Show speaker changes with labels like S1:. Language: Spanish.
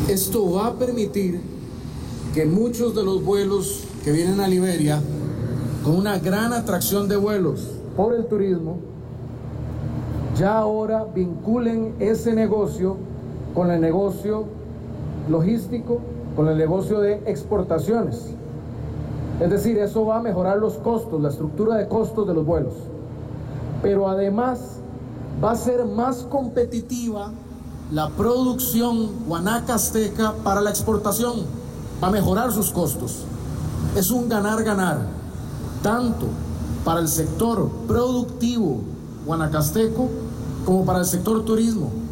S1: Esto va a permitir que muchos de los vuelos que vienen a Liberia, con una gran atracción de vuelos por el turismo, ya ahora vinculen ese negocio con el negocio logístico, con el negocio de exportaciones. Es decir, eso va a mejorar los costos, la estructura de costos de los vuelos. Pero además va a ser más competitiva la producción guanacasteca para la exportación. Va a mejorar sus costos. Es un ganar-ganar, tanto para el sector productivo guanacasteco como para el sector turismo.